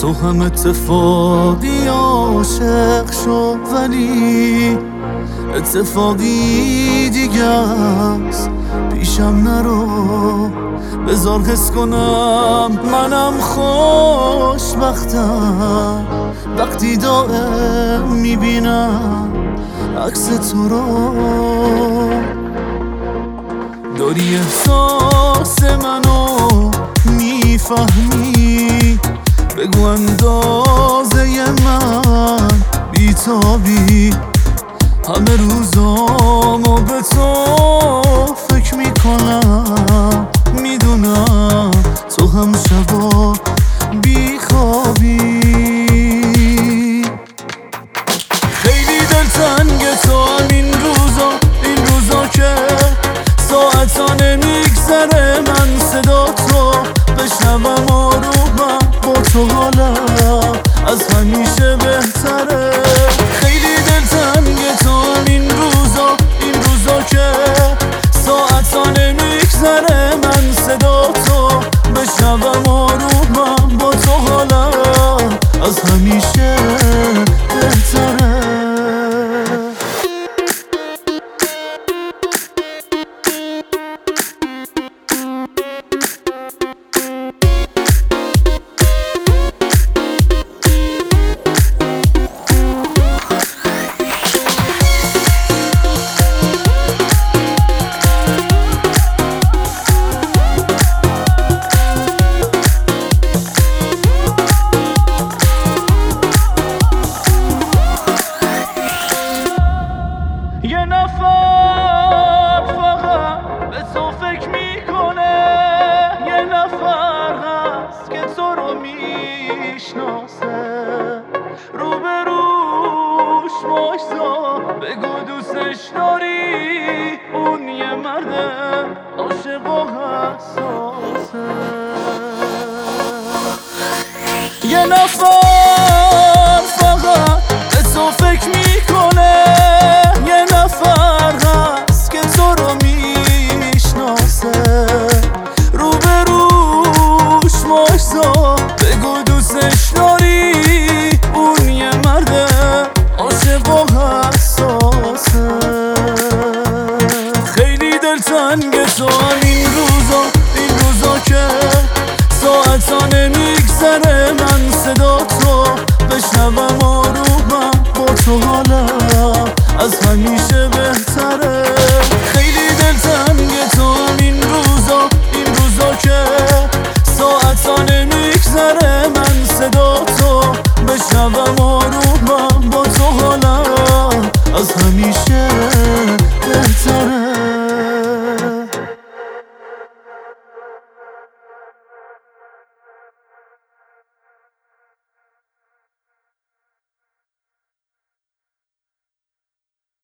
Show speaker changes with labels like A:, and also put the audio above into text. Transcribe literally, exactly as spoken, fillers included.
A: تو هم اتفاقی عاشق شو، ولی اتفاقی دیگه است. پیشم نرو، بذار حس کنم منم خوشبختم وقتی دائم میبینم عکس تو رو. داری احساس منو میفهمی، بگو اندازه من بیتابی. همه روزامو به تو فکر میکنم، میدونم تو هم شبا بیخوابی. خیلی دلتنگ تو همین روزا، این روزا که ساعتا نمیگذره من صدا تو بشنوم آرومم با تو، حالم از همیشه بهتره. خیلی دلتنگ تو همین روزا، این روزا که ساعتا نمیگذره من صدا تو بشنوم آرومم با تو، حالم از همیشه بهتره.
B: یه نفر فقط به تو فکر میکنه، یه نفر هست که تو رو میشناسه. رو به روش وایسا، بگو دوستش داری، اون یه مرده عاشق و حساسه. یه نفر فقط به تو فکر میکنه، یه نفر هست که تو رو میشناسه. رو به روش وایسا، بگو دوستش داری، اون یه مرده عاشق و حساسه. خیلی دلتنگ تو همین روزا، این روزا که ساعتا نمیگذره من صدا تو بشنوم آرومم با تو، حالم از همیشه بهتره. خیلی دلتنگ